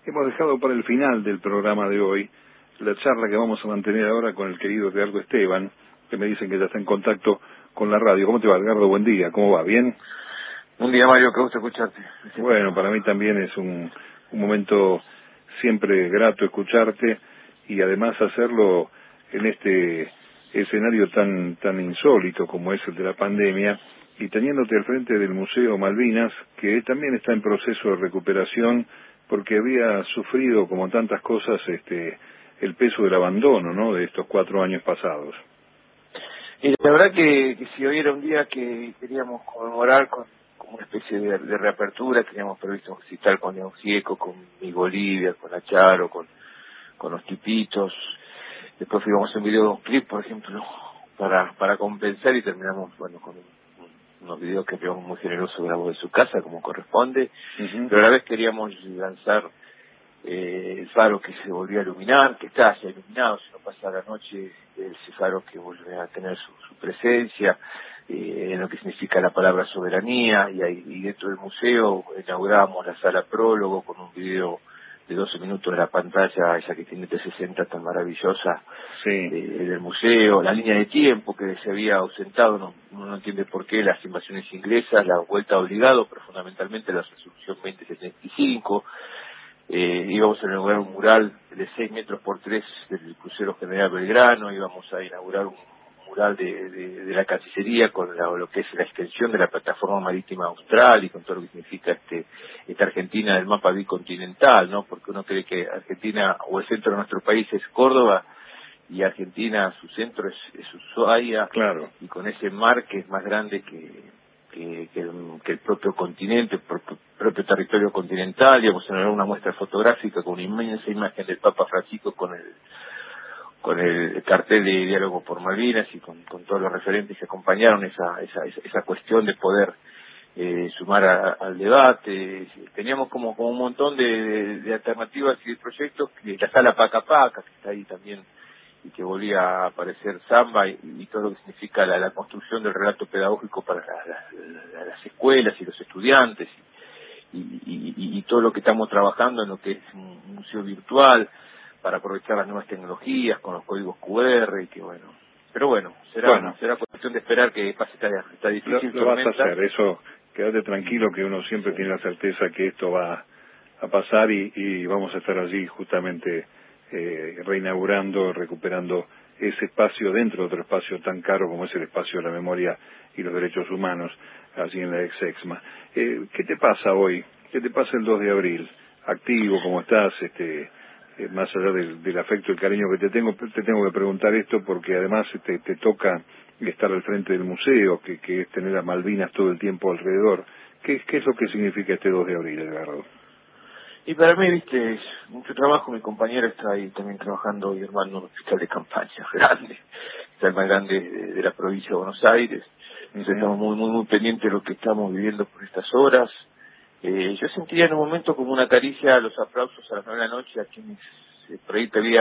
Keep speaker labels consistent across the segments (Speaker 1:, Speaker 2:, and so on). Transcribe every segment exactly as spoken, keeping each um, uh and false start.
Speaker 1: Hemos dejado para el final del programa de hoy la charla que vamos a mantener ahora con el querido Edgardo Esteban, que me dicen que ya está en contacto con la radio. ¿Cómo te va, Edgardo? Buen día, ¿cómo va? ¿Bien?
Speaker 2: Un día, Mario, que gusto escucharte.
Speaker 1: Bueno, para mí también es un, un momento siempre grato escucharte y además hacerlo en este escenario tan tan insólito como es el de la pandemia y teniéndote al frente del Museo Malvinas, que también está en proceso de recuperación porque había sufrido, como tantas cosas, este el peso del abandono, ¿no?, de estos cuatro años pasados.
Speaker 2: Y la verdad que, que si hoy era un día que queríamos conmemorar con como una especie de, de reapertura, teníamos previsto visitar con León Gieco, con Mi Bolivia, con Acharo, con, con los tipitos. Después fuimos a hacer un video de un clip, por ejemplo, para para compensar y terminamos, bueno, con un, unos videos que creamos muy generosos de la voz de su casa, como corresponde. Uh-huh. Pero a la vez queríamos lanzar eh, el faro que se volvió a iluminar, que está ya iluminado, si no pasa la noche, ese faro que vuelve a tener su, su presencia, eh, en lo que significa la palabra soberanía, y, ahí, y dentro del museo inauguramos la sala prólogo con un video de doce minutos de la pantalla, esa que tiene trescientos sesenta tan maravillosa, sí, eh, del museo, la línea de tiempo que se había ausentado, no, uno no entiende por qué, las invasiones inglesas, la vuelta obligado, pero fundamentalmente la resolución veinte setenta y cinco, eh, íbamos a inaugurar un mural de seis metros por tres del crucero General Belgrano, íbamos a inaugurar un mural de, de, de la Cancillería con la, lo que es la extensión de la plataforma marítima austral y con todo lo que significa este esta Argentina del mapa bicontinental, ¿no? Porque uno cree que Argentina o el centro de nuestro país es Córdoba y Argentina su centro es, es Ushuaia, claro, y con ese mar que es más grande que que, que, el, que el propio continente, el propio, propio territorio continental. Íbamos a tener una muestra fotográfica con una inmensa imagen del Papa Francisco con el con el cartel de Diálogo por Malvinas y con, con todos los referentes que acompañaron esa esa esa, esa cuestión de poder eh, sumar a, al debate. Teníamos como, como un montón de, de, de alternativas y de proyectos, que la sala Paca Paca, que está ahí también, y que volvía a aparecer Samba y, y todo lo que significa la, la construcción del relato pedagógico para la, la, la, las escuelas y los estudiantes, y, y, y, y todo lo que estamos trabajando en lo que es un museo virtual, para aprovechar las nuevas tecnologías con los códigos cu erre, y que bueno, pero bueno, será bueno. será cuestión de esperar que pase esta, esta difícil
Speaker 1: lo, lo vas a hacer, eso, quédate tranquilo que uno siempre sí. tiene la certeza que esto va a pasar y, y vamos a estar allí justamente eh, reinaugurando, recuperando ese espacio dentro de otro espacio tan caro como es el espacio de la memoria y los derechos humanos, allí en la ex-EXMA. Eh, ¿Qué te pasa hoy? ¿Qué te pasa el dos de abril? ¿Activo? ¿Cómo estás? Este... Eh, más allá del, del afecto y el cariño que te tengo, te tengo que preguntar esto porque además te, te toca estar al frente del museo, que, que es tener a Malvinas todo el tiempo alrededor. ¿Qué, qué es lo que significa este dos de abril, Edgardo?
Speaker 2: Y para mí, viste, es mucho trabajo. Mi compañera está ahí también trabajando y armando un hospital de campaña grande, está el más grande de, de la provincia de Buenos Aires. Entonces uh-huh. estamos muy, muy, muy pendientes de lo que estamos viviendo por estas horas. Eh, yo sentía en un momento como una caricia a los aplausos a las nueve de la noche a quienes eh, por ahí pedía,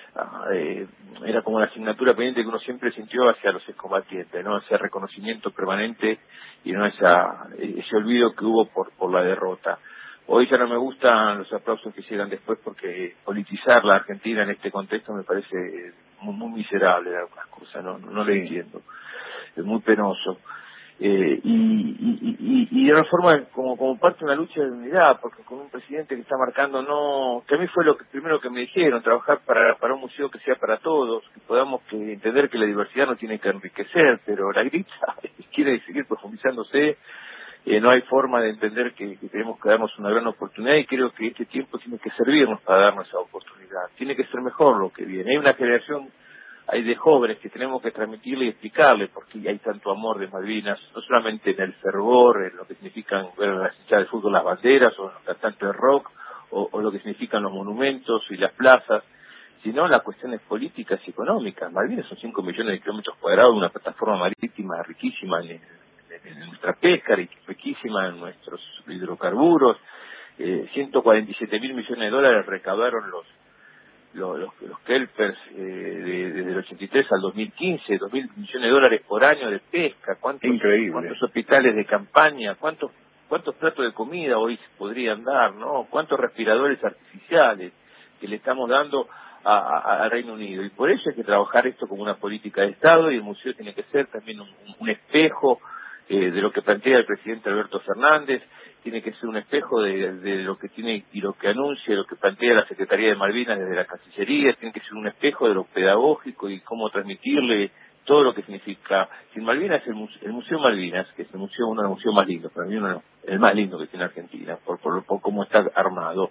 Speaker 2: eh, era como la asignatura pendiente que uno siempre sintió hacia los excombatientes, ¿no? Ese reconocimiento permanente y no esa ese olvido que hubo por por la derrota. Hoy ya no me gustan los aplausos que llegan después porque politizar la Argentina en este contexto me parece muy, muy miserable de algunas cosas, no, no, no sí. lo entiendo, es muy penoso. Eh, y, y, y, y de una forma como, como parte de una lucha de unidad, porque con un presidente que está marcando, no, que a mí fue lo que primero que me dijeron, trabajar para para un museo que sea para todos, que podamos que entender que la diversidad no tiene que enriquecer, pero la grita quiere seguir profundizándose. Eh, no hay forma de entender que, que tenemos que darnos una gran oportunidad, y creo que este tiempo tiene que servirnos para darnos esa oportunidad, tiene que ser mejor lo que viene. Hay una generación hay de jóvenes que tenemos que transmitirle y explicarle por qué hay tanto amor de Malvinas, no solamente en el fervor, en lo que significan ver en las hinchadas de fútbol las banderas, o en los cantantes de rock, o, o lo que significan los monumentos y las plazas, sino en las cuestiones políticas y económicas. Malvinas son cinco millones de kilómetros cuadrados, una plataforma marítima riquísima en, en, en nuestra pesca, riquísima en nuestros hidrocarburos, eh, ciento cuarenta y siete mil millones de dólares recaudaron los los, los, los kelpers eh, de, desde el ochenta y tres al dos mil quince, dos mil millones de dólares por año de pesca, cuántos,
Speaker 1: Increíble.
Speaker 2: cuántos hospitales de campaña, cuántos cuántos platos de comida hoy se podrían dar, ¿no? Cuántos respiradores artificiales que le estamos dando a, a, a Reino Unido. Y por eso hay que trabajar esto como una política de Estado, y el museo tiene que ser también un, un espejo eh, de lo que plantea el presidente Alberto Fernández, tiene que ser un espejo de, de lo que tiene y lo que anuncia, lo que plantea la Secretaría de Malvinas desde la Cancillería, tiene que ser un espejo de lo pedagógico y cómo transmitirle todo lo que significa. Sin Malvinas, el, muse, el Museo Malvinas, que es el museo, uno de los museos más lindos, para mí uno, el más lindo que tiene Argentina, por, por, por cómo está armado,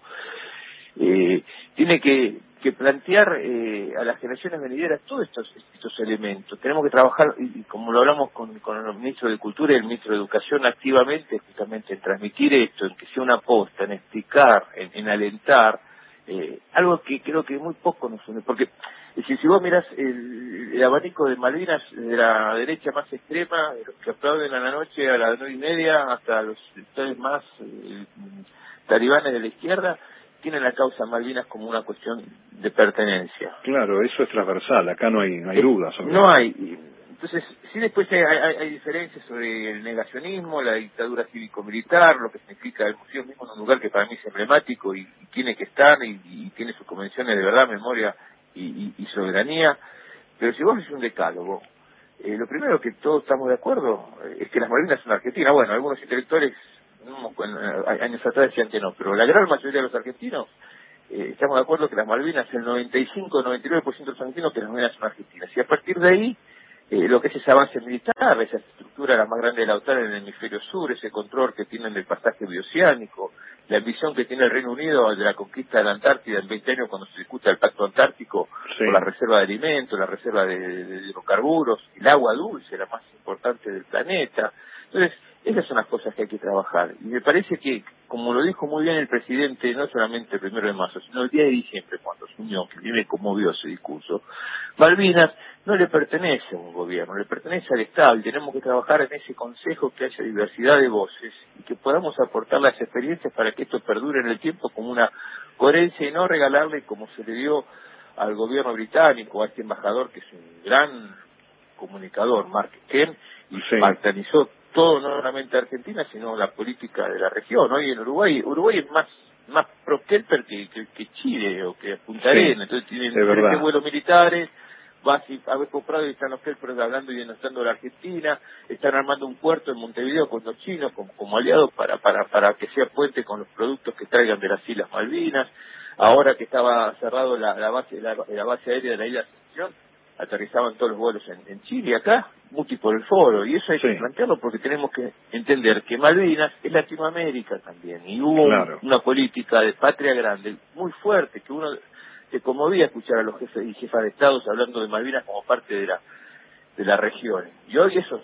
Speaker 2: eh, tiene que, que plantear eh, a las generaciones venideras todos estos, estos elementos. Tenemos que trabajar, y, y como lo hablamos con, con el ministro de Cultura y el ministro de Educación, activamente, justamente en transmitir esto, en que sea una aposta, en explicar, en, en alentar, eh, algo que creo que muy poco nos une, porque si, si vos mirás el, el abanico de Malvinas, de la derecha más extrema, de los que aplauden a la noche a las nueve y media, hasta los sectores más eh, talibanes de la izquierda, tienen la causa Malvinas como una cuestión de pertenencia.
Speaker 1: Claro, eso es transversal, acá no hay no hay duda sobre
Speaker 2: No
Speaker 1: eso.
Speaker 2: hay. Entonces, sí, después hay, hay, hay diferencias sobre el negacionismo, la dictadura cívico-militar, lo que significa el museo mismo en un lugar que para mí es emblemático y, y tiene que estar y, y tiene sus convenciones de verdad, memoria y, y, y soberanía. Pero si vos haces un decálogo, eh, lo primero que todos estamos de acuerdo eh, es que las Malvinas son argentinas. Bueno, algunos intelectuales no, bueno, años atrás decían que no, pero la gran mayoría de los argentinos eh, estamos de acuerdo que las Malvinas, el noventa y cinco noventa y nueve por ciento de los argentinos, que las Malvinas son argentinas. Y a partir de ahí, eh, lo que es ese avance militar, esa estructura la más grande de la OTAN en el hemisferio sur, ese control que tienen del pasaje bioceánico, la ambición que tiene el Reino Unido de la conquista de la Antártida en veinte años cuando se discute el Pacto Antártico,
Speaker 1: Sí.
Speaker 2: por la reserva de alimentos, la reserva de, de hidrocarburos, el agua dulce, la más importante del planeta. Entonces, esas son las cosas que hay que trabajar. Y me parece que, como lo dijo muy bien el presidente, no solamente el primero de marzo, sino el día de diciembre, cuando asumió, que bien me conmovió ese discurso, Malvinas no le pertenece a un gobierno, le pertenece al Estado, y tenemos que trabajar en ese consejo, que haya diversidad de voces y que podamos aportar las experiencias para que esto perdure en el tiempo como una coherencia, y no regalarle, como se le dio al gobierno británico, a este embajador que es un gran comunicador, Mark Kent, y
Speaker 1: Sí.
Speaker 2: balcanizó todo, no solamente Argentina, sino la política de la región. Hoy en Uruguay, Uruguay es más más pro-Kelper que, que, que Chile o que Punta Arenas,
Speaker 1: Sí,
Speaker 2: entonces tienen
Speaker 1: es
Speaker 2: diferentes
Speaker 1: verdad.
Speaker 2: vuelos militares, vas y haber comprado y están los Kelpers hablando y denostando a la Argentina, están armando un puerto en Montevideo con los chinos como, como aliados para, para, para que sea puente con los productos que traigan de las Islas Malvinas. Ahora que estaba cerrado la, la base la, la base aérea de la isla Asunción, aterrizaban todos los vuelos en, en Chile, acá, Muti por el foro, y eso hay
Speaker 1: Sí.
Speaker 2: que plantearlo porque tenemos que entender que Malvinas es Latinoamérica también, y hubo
Speaker 1: Claro.
Speaker 2: un, una política de patria grande muy fuerte, que uno se conmovía escuchar a los jefes y jefas de estados hablando de Malvinas como parte de la de la región, y hoy eso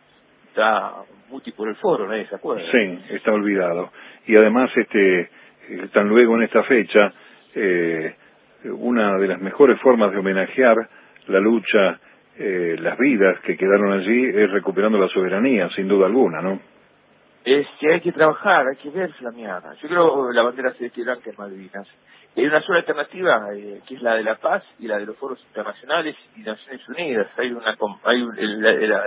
Speaker 2: está Muti por el foro, nadie se acuerda.
Speaker 1: Sí, está olvidado. Y además, este, eh, tan luego en esta fecha, eh, una de las mejores formas de homenajear la lucha, eh, las vidas que quedaron allí, es recuperando la soberanía, sin duda alguna, ¿no?
Speaker 2: Es que hay que trabajar, hay que ver flamear. Yo creo la bandera celeste y blanca en Malvinas. Hay una sola alternativa, eh, que es la de la paz y la de los foros internacionales y Naciones Unidas. Hay una, com- hay un- el- la, la-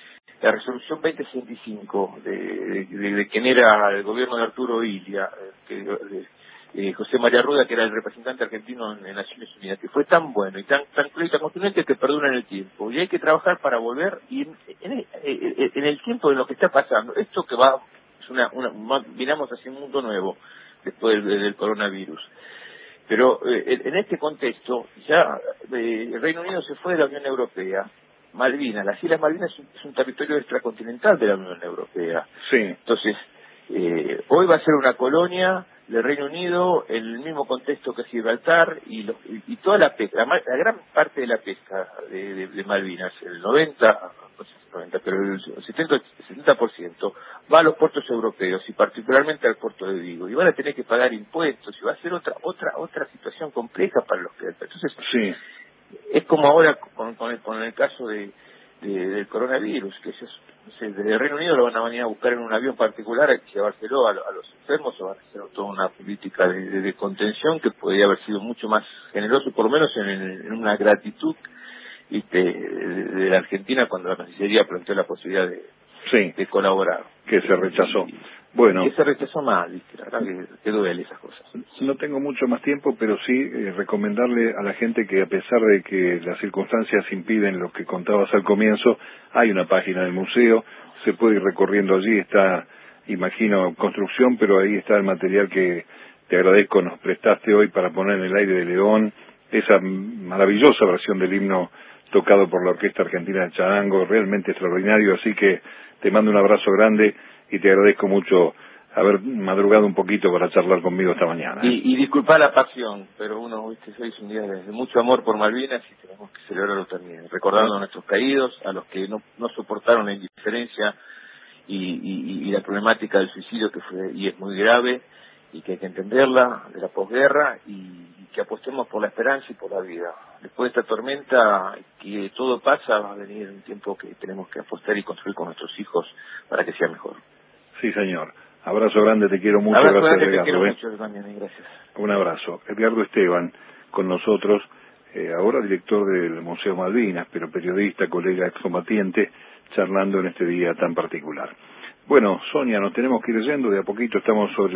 Speaker 2: la resolución veinte sesenta y cinco de, de, de, de quien era el gobierno de Arturo Illia, eh, que, de, eh, José María Ruda, que era el representante argentino en, en Naciones Unidas, que fue tan bueno y tan tan claro y tan contundente que perdura en el tiempo. Y hay que trabajar para volver, y en, en, en- en el tiempo de lo que está pasando, esto que va, es una, una ma- miramos hacia un mundo nuevo después del, del coronavirus. Pero eh, en en este contexto, ya eh, el Reino Unido se fue de la Unión Europea. Malvinas, las Islas Malvinas es un, es un territorio extracontinental de la Unión Europea.
Speaker 1: Sí,
Speaker 2: Entonces, eh, hoy va a ser una colonia del Reino Unido en el mismo contexto que Gibraltar, y, los, y, y toda la pesca, la, ma- la gran parte de la pesca de, de, de Malvinas, el noventa, no sé si noventa, pero el setenta, setenta por ciento va a los puertos europeos y particularmente al puerto de Vigo, y van a tener que pagar impuestos, y va a ser otra otra otra situación compleja para los que... Entonces,
Speaker 1: sí,
Speaker 2: es como ahora con, con, el, con el caso de, de- del coronavirus, que ellos, no sé, desde el Reino Unido lo van a venir a buscar en un avión particular, hay que llevárselo a, a los enfermos, o van a hacer toda una política de, de- de contención que podría haber sido mucho más generoso, por lo menos en, en una gratitud, ¿viste?, de, de la Argentina cuando la Cancillería planteó la posibilidad de,
Speaker 1: sí,
Speaker 2: de colaborar.
Speaker 1: que se rechazó.
Speaker 2: Y,
Speaker 1: Bueno,
Speaker 2: que se rechazó mal, ¿viste? La verdad que, que duele esas cosas.
Speaker 1: no tengo mucho más tiempo, pero sí eh, recomendarle a la gente que, a pesar de que las circunstancias impiden lo que contabas al comienzo, hay una página del museo, se puede ir recorriendo allí, está, imagino, construcción, pero ahí está el material que te agradezco nos prestaste hoy para poner en el aire de León, esa maravillosa versión del himno tocado por la Orquesta Argentina de Charango, realmente extraordinario, así que te mando un abrazo grande y te agradezco mucho haber madrugado un poquito para charlar conmigo esta mañana. ¿eh?
Speaker 2: Y, y disculpa la pasión, pero uno, viste, hoy es un día de mucho amor por Malvinas y tenemos que celebrarlo también, recordando a nuestros caídos, a los que no, no soportaron la indiferencia y, y, y la problemática del suicidio que fue y es muy grave y que hay que entenderla, de la posguerra, y, y que apostemos por la esperanza y por la vida. Después de esta tormenta, que todo pasa, va a venir un tiempo que tenemos que apostar y construir con nuestros hijos para que sea mejor.
Speaker 1: Sí, señor. Abrazo grande, te quiero mucho.
Speaker 2: Abrazo
Speaker 1: Gracias,
Speaker 2: grande,
Speaker 1: Edgardo,
Speaker 2: te quiero
Speaker 1: ¿eh?
Speaker 2: mucho también, gracias.
Speaker 1: Un abrazo. Edgardo Esteban, con nosotros, eh, ahora director del Museo Malvinas, pero periodista, colega excombatiente, charlando en este día tan particular. Bueno, Sonia, nos tenemos que ir yendo, de a poquito estamos sobre